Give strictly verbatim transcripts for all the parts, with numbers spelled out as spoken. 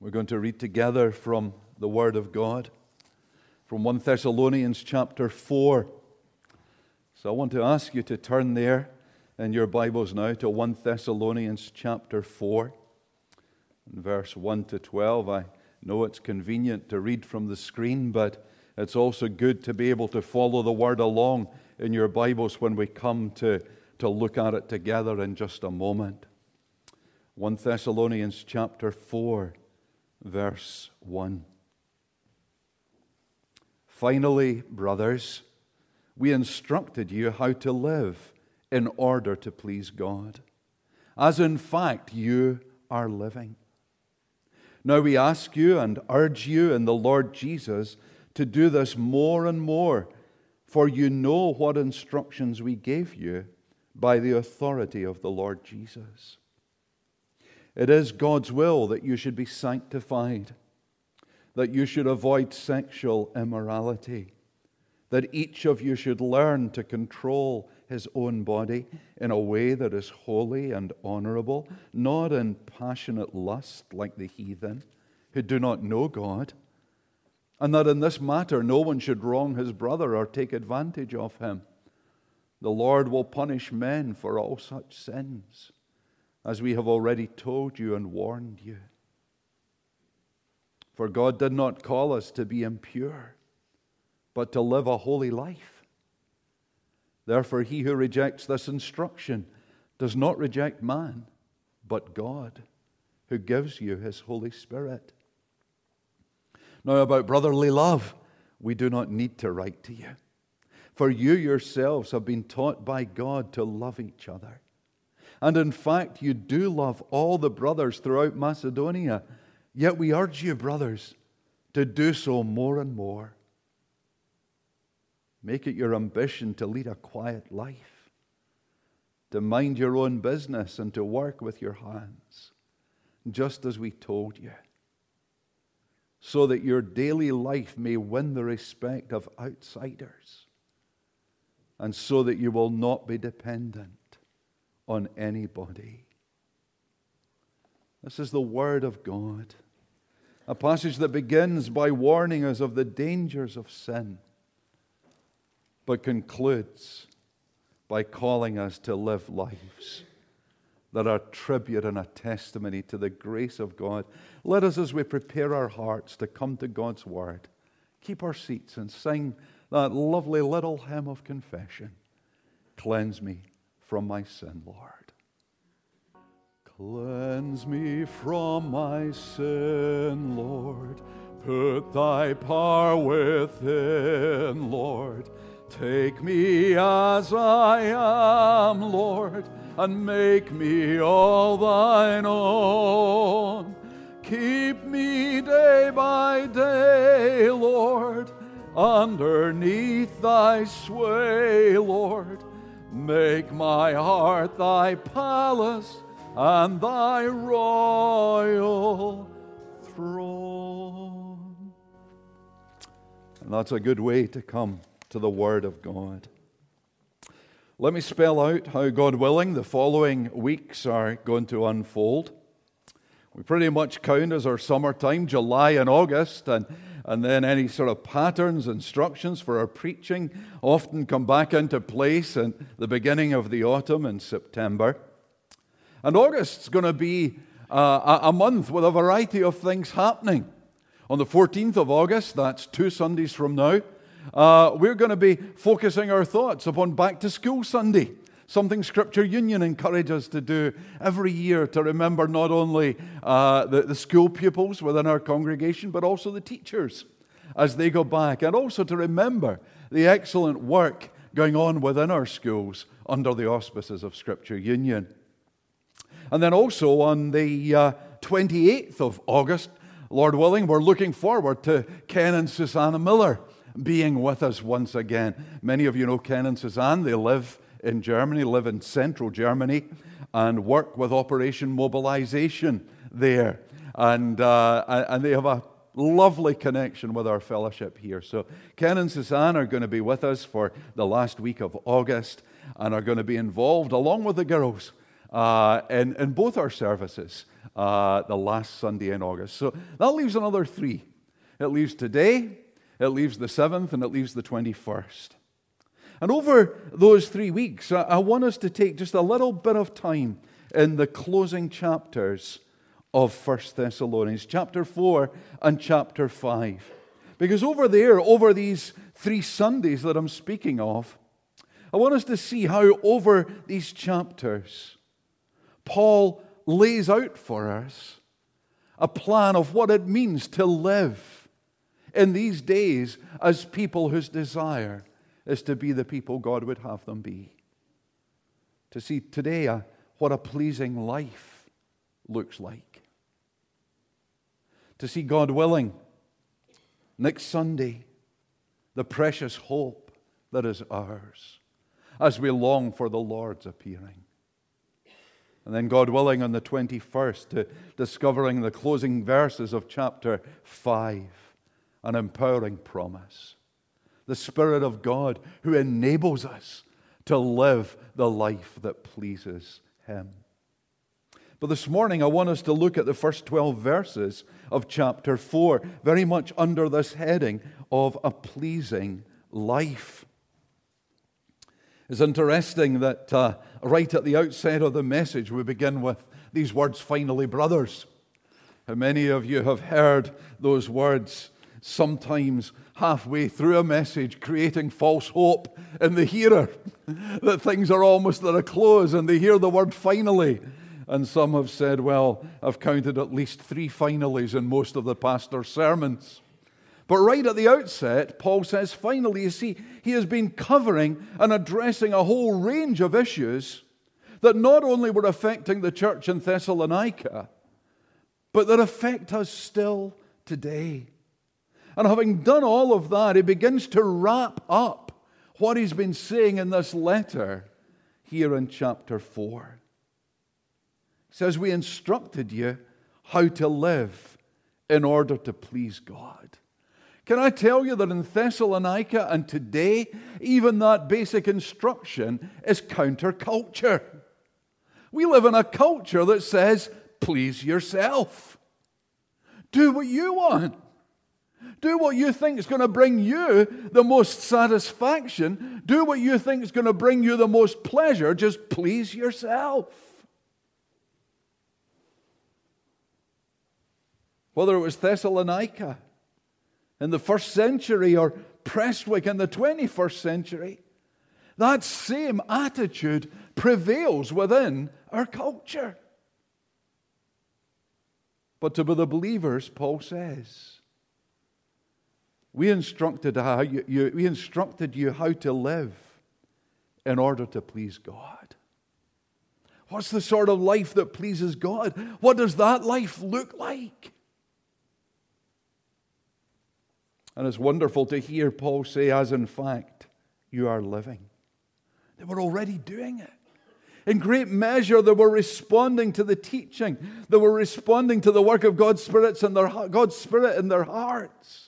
We're going to read together from the Word of God, from First Thessalonians chapter four. So I want to ask you to turn there in your Bibles now to First Thessalonians chapter four, and verse one to twelve. I know it's convenient to read from the screen, but it's also good to be able to follow the Word along in your Bibles when we come to, to look at it together in just a moment. First Thessalonians chapter four, verse one. Finally, brothers, we instructed you how to live in order to please God, as in fact you are living. Now we ask you and urge you in the Lord Jesus to do this more and more, for you know what instructions we gave you by the authority of the Lord Jesus. It is God's will that you should be sanctified, that you should avoid sexual immorality, that each of you should learn to control his own body in a way that is holy and honorable, not in passionate lust like the heathen who do not know God, and that in this matter no one should wrong his brother or take advantage of him. The Lord will punish men for all such sins, as we have already told you and warned you. For God did not call us to be impure, but to live a holy life. Therefore, he who rejects this instruction does not reject man, but God, who gives you his Holy Spirit. Now, about brotherly love, we do not need to write to you, for you yourselves have been taught by God to love each other. And in fact, you do love all the brothers throughout Macedonia. Yet we urge you, brothers, to do so more and more. Make it your ambition to lead a quiet life, to mind your own business and to work with your hands, just as we told you, so that your daily life may win the respect of outsiders, and so that you will not be dependent on anybody. This is the Word of God, a passage that begins by warning us of the dangers of sin, but concludes by calling us to live lives that are a tribute and a testimony to the grace of God. Let us, as we prepare our hearts to come to God's Word, keep our seats and sing that lovely little hymn of confession, "Cleanse me from my sin, Lord." Cleanse me from my sin, Lord. Put thy power within, Lord. Take me as I am, Lord, and make me all thine own. Keep me day by day, Lord, underneath thy sway, Lord. Make my heart thy palace and thy royal throne. And that's a good way to come to the Word of God. Let me spell out how, God willing, the following weeks are going to unfold. We pretty much count as our summertime, July and August, and, and then any sort of patterns, instructions for our preaching often come back into place in the beginning of the autumn in September. And August's going to be uh, a month with a variety of things happening. On the fourteenth of August, that's two Sundays from now, uh, we're going to be focusing our thoughts upon Back to School Sunday, something Scripture Union encourages us to do every year to remember not only uh, the, the school pupils within our congregation, but also the teachers as they go back, and also to remember the excellent work going on within our schools under the auspices of Scripture Union. And then also on the uh, twenty-eighth of August, Lord willing, we're looking forward to Ken and Susanna Miller being with us once again. Many of you know Ken and Susanna. They live in Germany, live in central Germany, and work with Operation Mobilization there. And, uh, and they have a lovely connection with our fellowship here. So Ken and Susanna are going to be with us for the last week of August and are going to be involved, along with the girls, uh, in, in both our services uh, the last Sunday in August. So that leaves another three. It leaves today, it leaves the seventh, and it leaves the twenty-first. And over those three weeks, I, I want us to take just a little bit of time in the closing chapters of First Thessalonians, chapter four and chapter five. Because over there, over these three Sundays that I'm speaking of, I want us to see how over these chapters, Paul lays out for us a plan of what it means to live in these days as people whose desire is to be the people God would have them be. To see today uh, what a pleasing life looks like. To see, God willing, next Sunday, the precious hope that is ours as we long for the Lord's appearing. And then, God willing, on the twenty-first, to discovering the closing verses of chapter five, an empowering promise. The Spirit of God who enables us to live the life that pleases Him. But this morning I want us to look at the first twelve verses of chapter four, very much under this heading of a pleasing life. It's interesting that uh, right at the outset of the message we begin with these words, finally, brothers. How many of you have heard those words sometimes halfway through a message, creating false hope in the hearer, that things are almost at a close and they hear the word finally. And some have said, well, I've counted at least three finallys in most of the pastor's sermons. But right at the outset, Paul says, finally, you see, he has been covering and addressing a whole range of issues that not only were affecting the church in Thessalonica, but that affect us still today. And having done all of that, he begins to wrap up what he's been saying in this letter here in chapter four. He says, we instructed you how to live in order to please God. Can I tell you that in Thessalonica and today, even that basic instruction is counterculture. We live in a culture that says, please yourself. Do what you want. Do what you think is going to bring you the most satisfaction. Do what you think is going to bring you the most pleasure. Just please yourself. Whether it was Thessalonica in the first century or Prestwick in the twenty-first century, that same attitude prevails within our culture. But to be the believers, Paul says, we instructed how you, you, we instructed you how to live in order to please God. What's the sort of life that pleases God? What does that life look like? And it's wonderful to hear Paul say, as in fact, you are living. They were already doing it. In great measure, they were responding to the teaching. They were responding to the work of God's Spirit in their, God's Spirit in their hearts.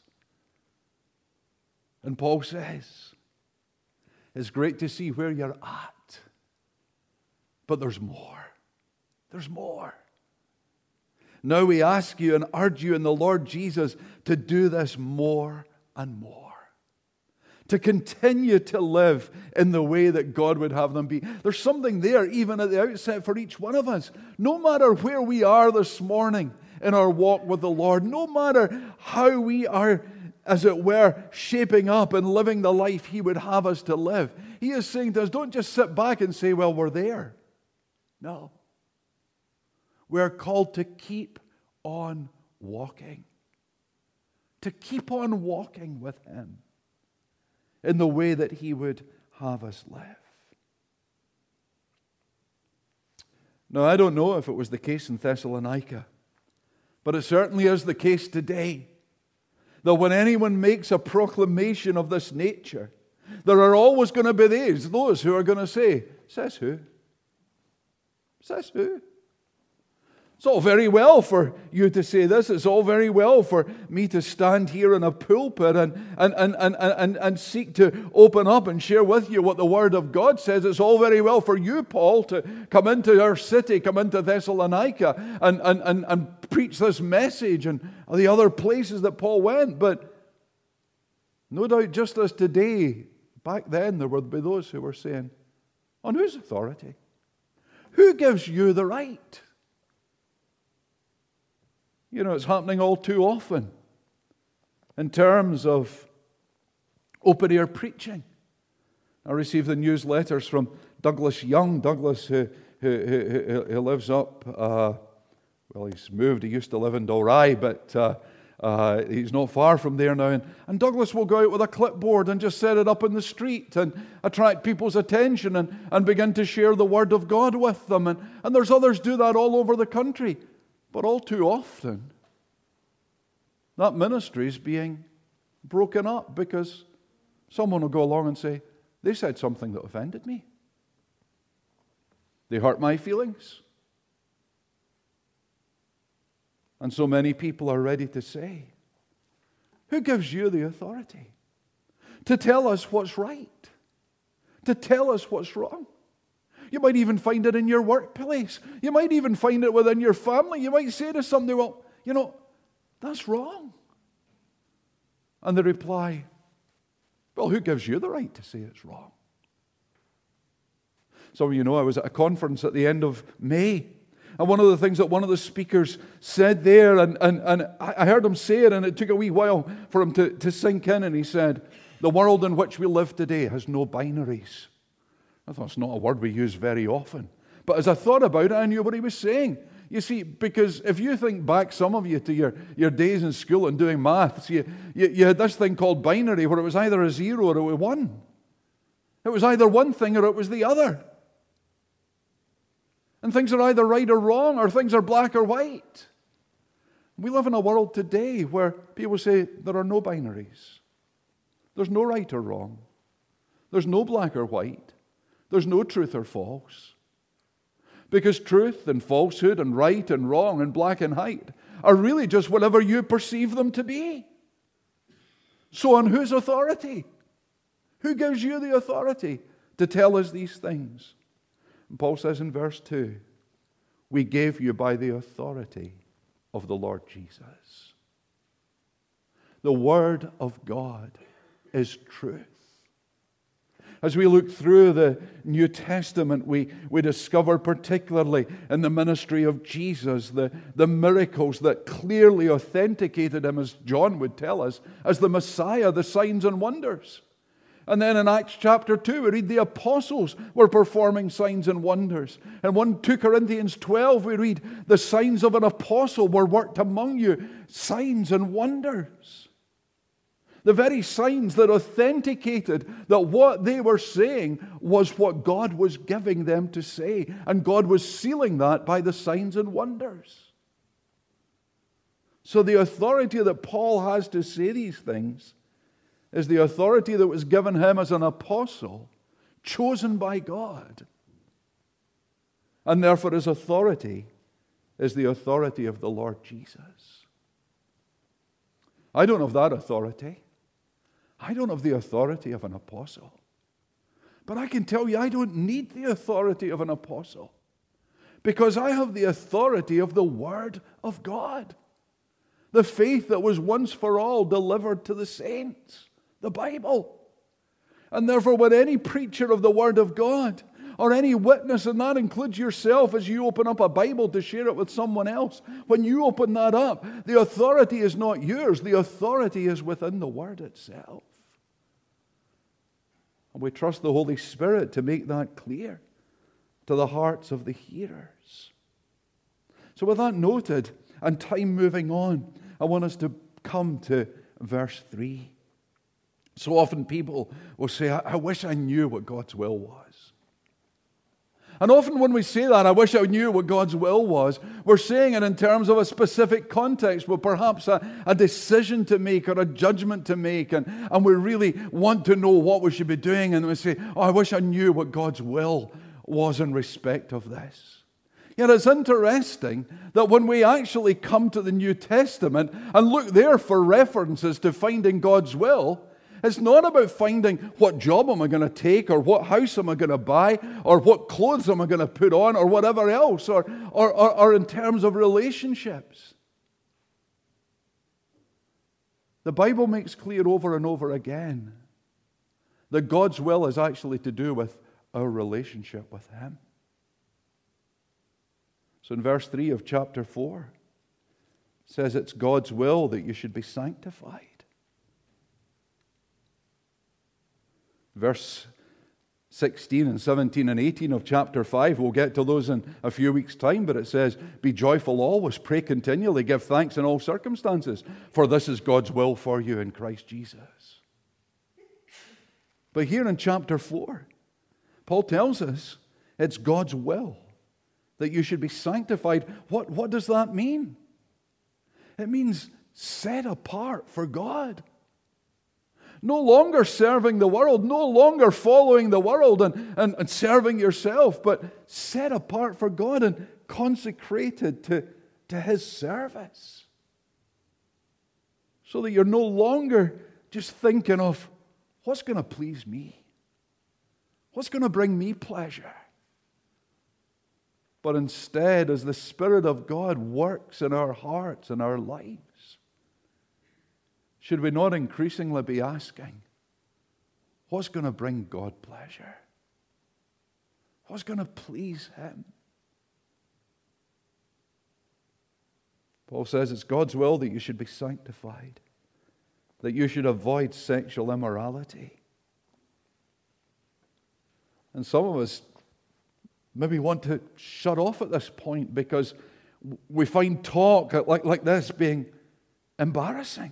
And Paul says, it's great to see where you're at, but there's more. There's more. Now we ask you and urge you in the Lord Jesus to do this more and more. To continue to live in the way that God would have them be. There's something there even at the outset for each one of us. No matter where we are this morning in our walk with the Lord, no matter how we are, as it were, shaping up and living the life He would have us to live, He is saying to us, don't just sit back and say, well, we're there. No. We're called to keep on walking. To keep on walking with Him in the way that He would have us live. Now, I don't know if it was the case in Thessalonica, but it certainly is the case today, that when anyone makes a proclamation of this nature, there are always going to be these, those who are going to say, says who? Says who? It's all very well for you to say this. It's all very well for me to stand here in a pulpit and, and, and, and, and, and seek to open up and share with you what the Word of God says. It's all very well for you, Paul, to come into our city, come into Thessalonica and, and, and, and preach this message and the other places that Paul went. But no doubt, just as today, back then there would be those who were saying, on whose authority? Who gives you the right? You know, it's happening all too often in terms of open-air preaching. I received the newsletters from Douglas Young. Douglas, who, who, who, who lives up, uh, well, he's moved. He used to live in Dalry, but uh, uh, he's not far from there now. And, and Douglas will go out with a clipboard and just set it up in the street and attract people's attention and, and begin to share the Word of God with them. And, and there's others do that all over the country. But all too often, that ministry is being broken up because someone will go along and say, they said something that offended me. They hurt my feelings. And so many people are ready to say, who gives you the authority to tell us what's right, to tell us what's wrong? You might even find it in your workplace. You might even find it within your family. You might say to somebody, well, you know, that's wrong. And they reply, well, who gives you the right to say it's wrong? Some of you know I was at a conference at the end of May. And one of the things that one of the speakers said there, and, and, and I heard him say it, and it took a wee while for him to, to sink in, and he said, the world in which we live today has no binaries. I thought it's not a word we use very often. But as I thought about it, I knew what he was saying. You see, because if you think back, some of you, to your, your days in school and doing maths, you, you, you had this thing called binary where it was either a zero or it was one. It was either one thing or it was the other. And things are either right or wrong, or things are black or white. We live in a world today where people say there are no binaries. There's no right or wrong. There's no black or white. There's no truth or false. Because truth and falsehood and right and wrong and black and white are really just whatever you perceive them to be. So on whose authority? Who gives you the authority to tell us these things? And Paul says in verse two, we gave you by the authority of the Lord Jesus. The Word of God is truth. As we look through the New Testament, we, we discover particularly in the ministry of Jesus the, the miracles that clearly authenticated him, as John would tell us, as the Messiah, the signs and wonders. And then in Acts chapter two, we read the apostles were performing signs and wonders. In First Corinthians twelve, we read the signs of an apostle were worked among you, signs and wonders. The very signs that authenticated that what they were saying was what God was giving them to say. And God was sealing that by the signs and wonders. So the authority that Paul has to say these things is the authority that was given him as an apostle, chosen by God. And therefore his authority is the authority of the Lord Jesus. I don't have that authority. I don't have the authority of an apostle. But I can tell you, I don't need the authority of an apostle. Because I have the authority of the Word of God. The faith that was once for all delivered to the saints. The Bible. And therefore, when any preacher of the Word of God, or any witness, and that includes yourself as you open up a Bible to share it with someone else, when you open that up, the authority is not yours. The authority is within the Word itself. And we trust the Holy Spirit to make that clear to the hearts of the hearers. So with that noted, and time moving on, I want us to come to verse three. So often people will say, I, I wish I knew what God's will was. And often when we say that, I wish I knew what God's will was, we're saying it in terms of a specific context, with perhaps a, a decision to make or a judgment to make, and, and we really want to know what we should be doing, and we say, oh, I wish I knew what God's will was in respect of this. Yet it's interesting that when we actually come to the New Testament and look there for references to finding God's will, it's not about finding what job am I going to take, or what house am I going to buy, or what clothes am I going to put on, or whatever else, or, or, or, or in terms of relationships. The Bible makes clear over and over again that God's will is actually to do with our relationship with Him. So in verse three of chapter four, it says it's God's will that you should be sanctified. Verse sixteen and seventeen and eighteen of chapter five, we'll get to those in a few weeks' time, but it says, be joyful always, pray continually, give thanks in all circumstances, for this is God's will for you in Christ Jesus. But here in chapter four, Paul tells us it's God's will that you should be sanctified. What, what does that mean? It means set apart for God. No longer serving the world, no longer following the world and, and, and serving yourself, but set apart for God and consecrated to, to His service. So that you're no longer just thinking of what's going to please me, what's going to bring me pleasure. But instead, as the Spirit of God works in our hearts and our lives, should we not increasingly be asking, what's going to bring God pleasure? What's going to please Him? Paul says it's God's will that you should be sanctified, that you should avoid sexual immorality. And some of us maybe want to shut off at this point because we find talk like, like this being embarrassing.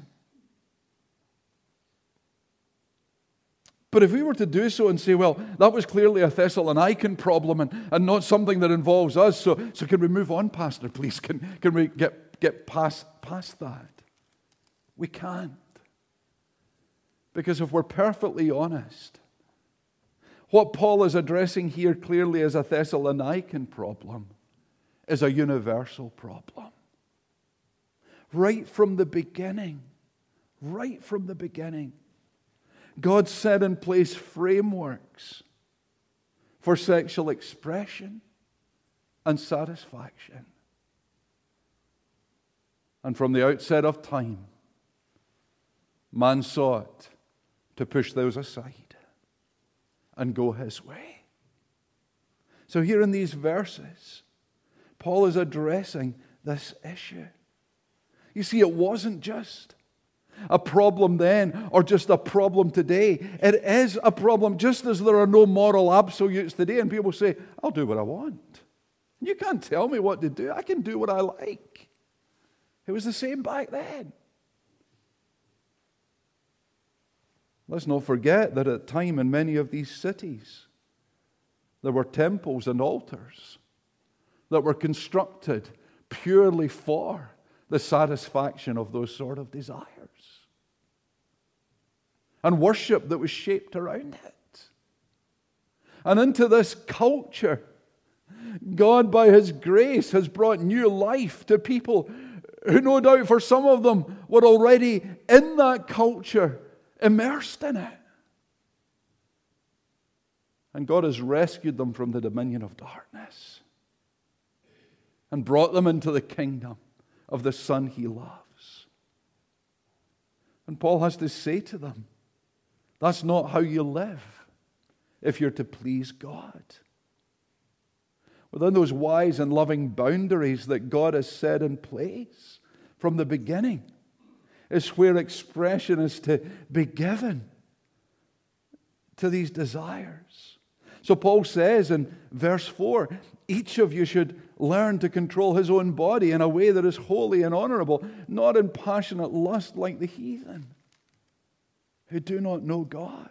But if we were to do so and say, well, that was clearly a Thessalonican problem and, and not something that involves us, so, so can we move on, Pastor, please? Can, can we get, get past, past that? We can't. Because if we're perfectly honest, what Paul is addressing here clearly as a Thessalonican problem is a universal problem. Right from the beginning, right from the beginning, God set in place frameworks for sexual expression and satisfaction. And from the outset of time, man sought to push those aside and go his way. So here in these verses, Paul is addressing this issue. You see, it wasn't just a problem then or just a problem today. It is a problem just as there are no moral absolutes today and people say, I'll do what I want. You can't tell me what to do. I can do what I like. It was the same back then. Let's not forget that at the time in many of these cities, there were temples and altars that were constructed purely for the satisfaction of those sort of desires. And worship that was shaped around it. And into this culture, God, by His grace, has brought new life to people who, no doubt for some of them, were already in that culture, immersed in it. And God has rescued them from the dominion of darkness and brought them into the kingdom of the Son He loves. And Paul has to say to them, that's not how you live if you're to please God. Within those wise and loving boundaries that God has set in place from the beginning is where expression is to be given to these desires. So Paul says in verse four, each of you should learn to control his own body in a way that is holy and honorable, not in passionate lust like the heathen who do not know God.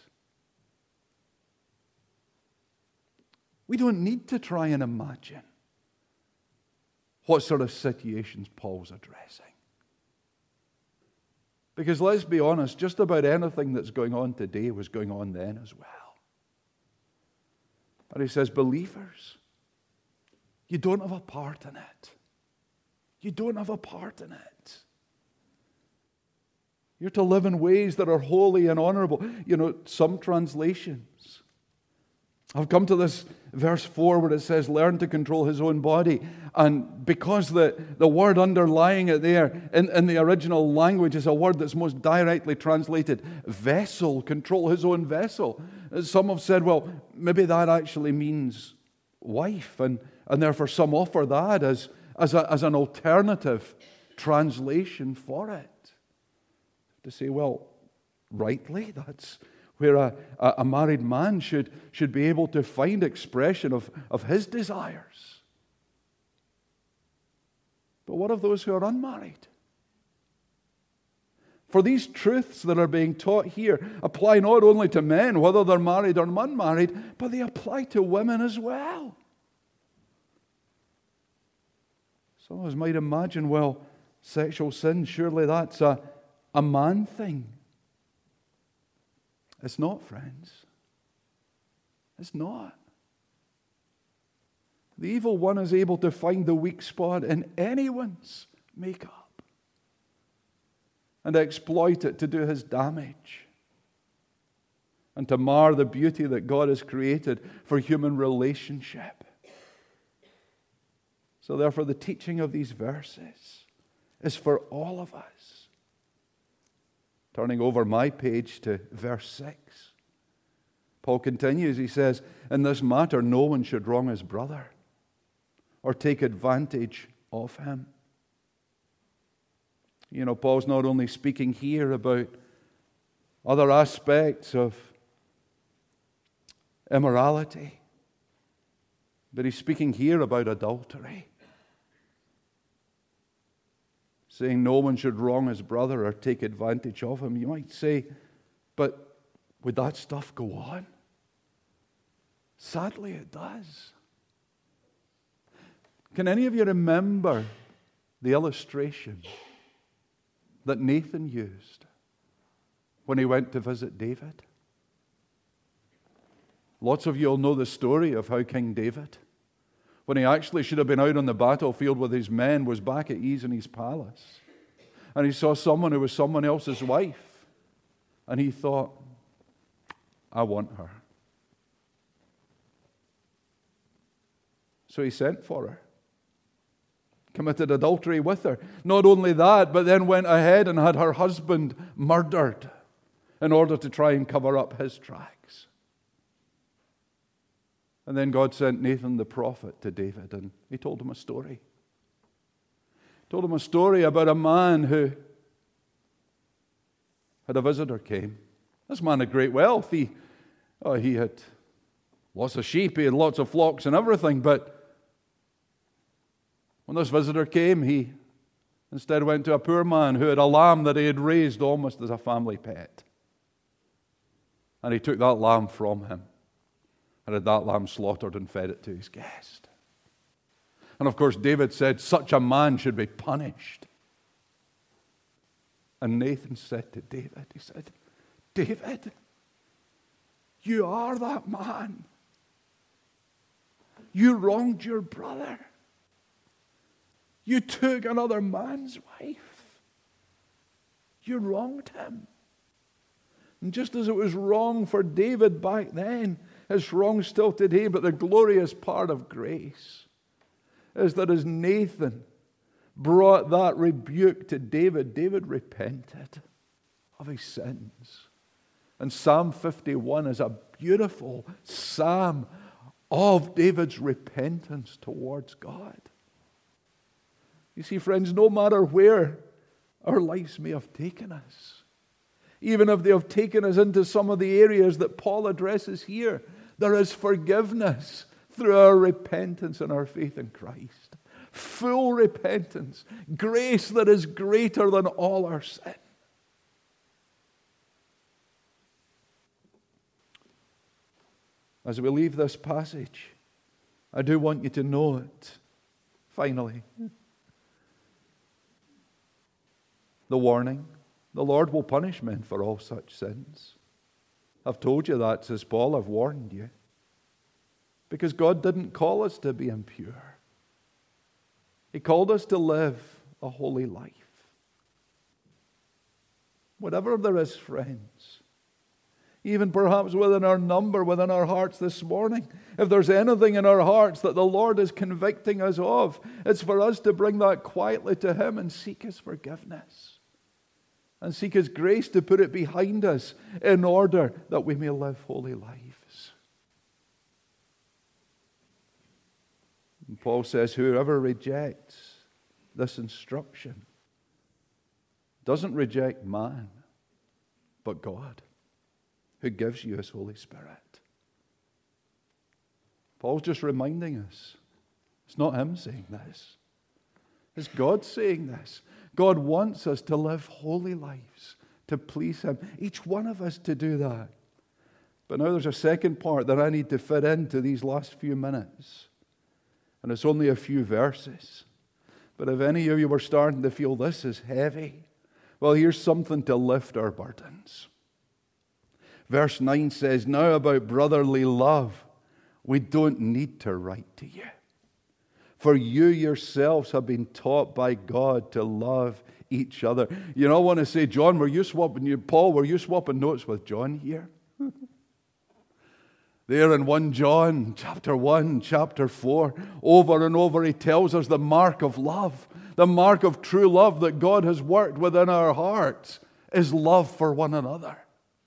We don't need to try and imagine what sort of situations Paul's addressing. Because let's be honest, just about anything that's going on today was going on then as well. And he says, believers, You don't have a part in it. You don't have a part in it. You're to live in ways that are holy and honorable. You know, some translations I've come to this verse four where it says, learn to control his own body. And because the, the word underlying it there in, in the original language is a word that's most directly translated vessel, control his own vessel. Some have said, well, maybe that actually means wife. And, and therefore some offer that as, as, a, as an alternative translation for it. To say, well, rightly, that's where a, a married man should, should be able to find expression of, of his desires. But what of those who are unmarried? For these truths that are being taught here apply not only to men, whether they're married or unmarried, but they apply to women as well. Some of us might imagine, well, sexual sin, surely that's a, a man thing. It's not, friends. It's not. The evil one is able to find the weak spot in anyone's makeup and exploit it to do his damage and to mar the beauty that God has created for human relationship. So therefore, the teaching of these verses is for all of us. Turning over my page to verse six. Paul continues, he says, in this matter no one should wrong his brother or take advantage of him. You know, Paul's not only speaking here about other aspects of immorality, but he's speaking here about adultery. Saying no one should wrong his brother or take advantage of him. You might say, but would that stuff go on? Sadly, it does. Can any of you remember the illustration that Nathan used when he went to visit David? Lots of you will know the story of how King David, when he actually should have been out on the battlefield with his men, was back at ease in his palace. And he saw someone who was someone else's wife. And he thought, I want her. So he sent for her. Committed adultery with her. Not only that, but then went ahead and had her husband murdered in order to try and cover up his tracks. And then God sent Nathan the prophet to David, and he told him a story. He told him a story about a man who had a visitor came. This man had great wealth. He, oh, he had lots of sheep, he had lots of flocks and everything, but when this visitor came, he instead went to a poor man who had a lamb that he had raised almost as a family pet. And he took that lamb from him and had that lamb slaughtered and fed it to his guest. And of course, David said, such a man should be punished. And Nathan said to David, he said, David, you are that man. You wronged your brother. You took another man's wife. You wronged him. And just as it was wrong for David back then, it's wrong still today, but the glorious part of grace is that as Nathan brought that rebuke to David, David repented of his sins. And Psalm fifty-one is a beautiful psalm of David's repentance towards God. You see, friends, no matter where our lives may have taken us, even if they have taken us into some of the areas that Paul addresses here, there is forgiveness through our repentance and our faith in Christ. Full repentance, grace that is greater than all our sin. As we leave this passage, I do want you to know it, finally. The warning, the Lord will punish men for all such sins. I've told you that, says Paul, I've warned you. Because God didn't call us to be impure. He called us to live a holy life. Whatever there is, friends, even perhaps within our number, within our hearts this morning, if there's anything in our hearts that the Lord is convicting us of, it's for us to bring that quietly to Him and seek His forgiveness and seek His grace to put it behind us in order that we may live holy lives. And Paul says, whoever rejects this instruction doesn't reject man, but God, who gives you His Holy Spirit. Paul's just reminding us, it's not him saying this. It's God saying this. God wants us to live holy lives, to please Him. Each one of us to do that. But now there's a second part that I need to fit into these last few minutes. And it's only a few verses. But if any of you were starting to feel this is heavy, well, here's something to lift our burdens. Verse nine says, now about brotherly love, we don't need to write to you. For you yourselves have been taught by God to love each other. You know, I want to say, John, were you swapping, you, Paul, were you swapping notes with John here? There in First John, chapter one, chapter four, over and over he tells us the mark of love, the mark of true love that God has worked within our hearts is love for one another.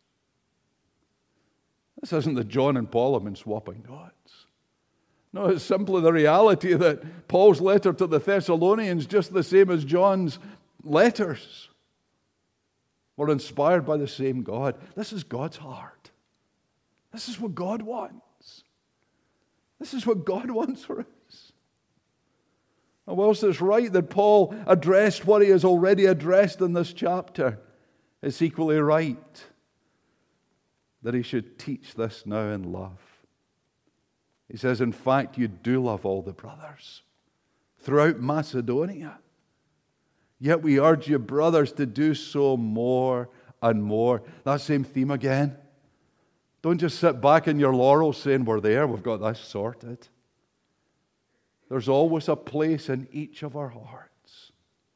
This isn't that John and Paul have been swapping notes. No, it's simply the reality that Paul's letter to the Thessalonians, just the same as John's letters, were inspired by the same God. This is God's heart. This is what God wants. This is what God wants for us. And whilst it's right that Paul addressed what he has already addressed in this chapter, it's equally right that he should teach this now in love. He says, in fact, you do love all the brothers throughout Macedonia. Yet we urge you, brothers, to do so more and more. That same theme again. Don't just sit back in your laurels saying, we're there, we've got this sorted. There's always a place in each of our hearts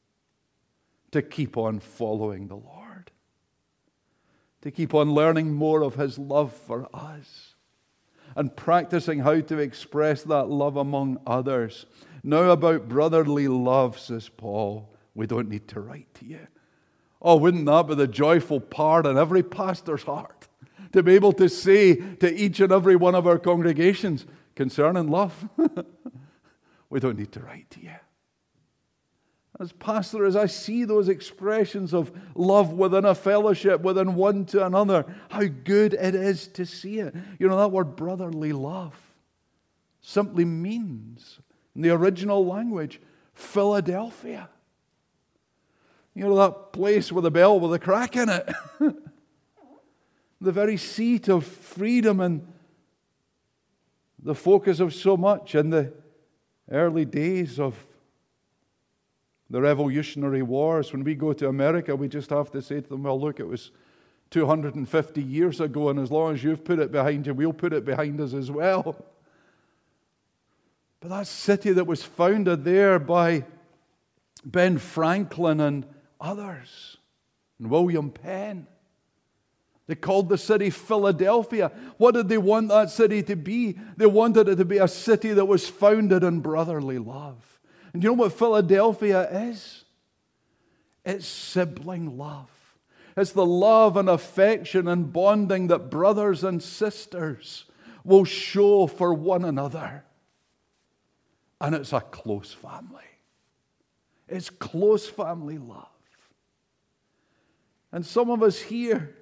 to keep on following the Lord, to keep on learning more of His love for us, and practicing how to express that love among others. Now about brotherly love, says Paul, we don't need to write to you. Oh, wouldn't that be the joyful part in every pastor's heart? To be able to say to each and every one of our congregations, concerning love, we don't need to write to you. As pastor, as I see those expressions of love within a fellowship, within one to another, how good it is to see it. You know, that word brotherly love simply means, in the original language, Philadelphia. You know, that place with a bell with a crack in it. The very seat of freedom and the focus of so much in the early days of the Revolutionary Wars. When we go to America, we just have to say to them, well, look, it was two hundred fifty years ago, and as long as you've put it behind you, we'll put it behind us as well. But that city that was founded there by Ben Franklin and others, and William Penn, they called the city Philadelphia. What did they want that city to be? They wanted it to be a city that was founded in brotherly love. And you know what Philadelphia is? It's sibling love. It's the love and affection and bonding that brothers and sisters will show for one another. And it's a close family. It's close family love. And some of us here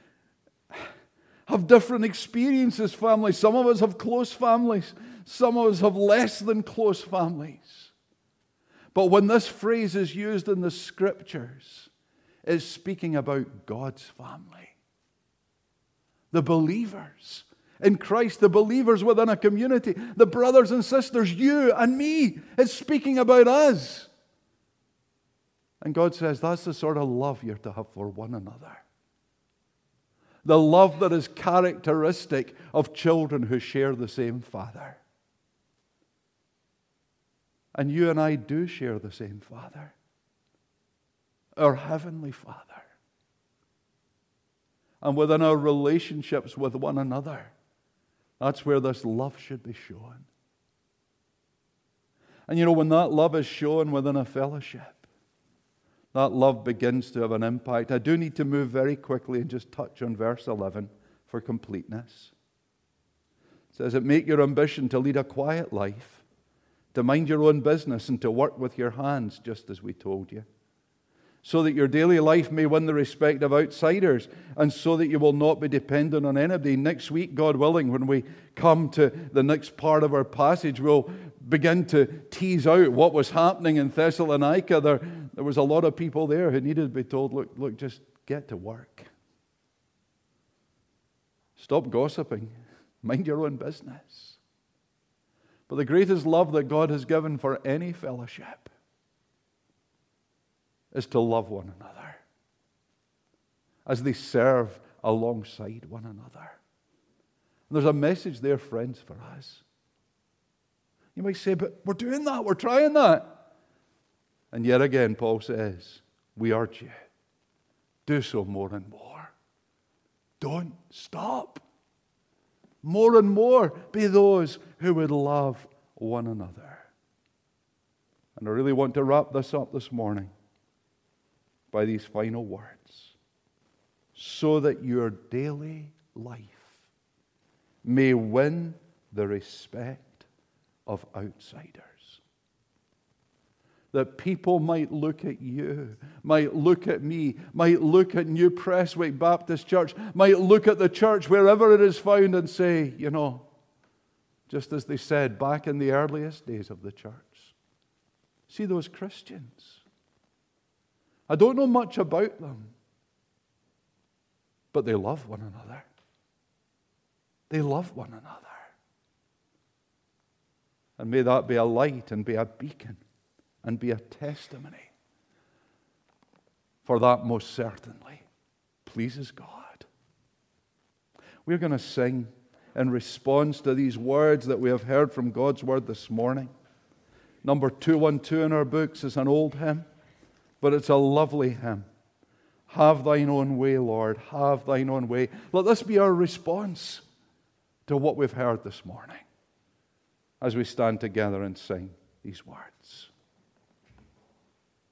have different experiences, family. Some of us have close families. Some of us have less than close families. But when this phrase is used in the Scriptures, it's speaking about God's family. The believers in Christ, the believers within a community, the brothers and sisters, you and me. It's speaking about us. And God says that's the sort of love you're to have for one another. The love that is characteristic of children who share the same Father. And you and I do share the same Father, our Heavenly Father. And within our relationships with one another, that's where this love should be shown. And you know, when that love is shown within a fellowship, that love begins to have an impact. I do need to move very quickly and just touch on verse eleven for completeness. It says, "It make your ambition to lead a quiet life, to mind your own business and to work with your hands, just as we told you, so that your daily life may win the respect of outsiders, and so that you will not be dependent on anybody." Next week, God willing, when we come to the next part of our passage, we'll begin to tease out what was happening in Thessalonica. There, there was a lot of people there who needed to be told, look, look, just get to work. Stop gossiping. Mind your own business. But the greatest love that God has given for any fellowship is to love one another as they serve alongside one another. And there's a message there, friends, for us. You might say, but we're doing that, we're trying that. And yet again, Paul says, we urge you, do so more and more. Don't stop. More and more be those who would love one another. And I really want to wrap this up this morning by these final words. So that your daily life may win the respect of outsiders. That people might look at you, might look at me, might look at New Prestwick Baptist Church, might look at the church wherever it is found and say, you know, just as they said back in the earliest days of the church, see those Christians. I don't know much about them, but they love one another. They love one another. And may that be a light and be a beacon and be a testimony. For that most certainly pleases God. We're going to sing in response to these words that we have heard from God's Word this morning. Number two twelve in our books is an old hymn, but it's a lovely hymn. Have thine own way, Lord, have thine own way. Let this be our response to what we've heard this morning as we stand together and sing these words.